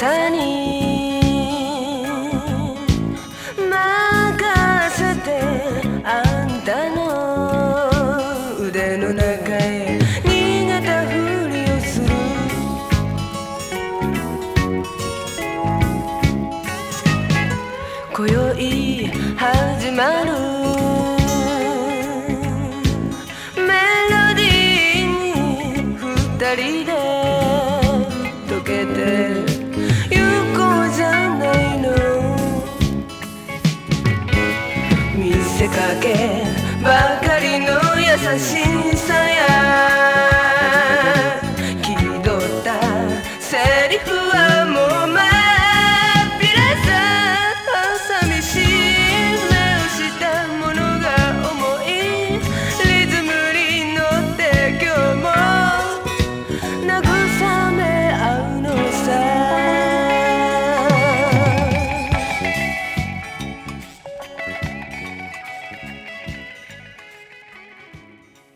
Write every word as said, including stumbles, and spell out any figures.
さに任せてあんたの腕の中へ逃げたふりをする。今宵始まるメロディーに二人で溶けてゆこうじゃないの。見せかけばかりの優しい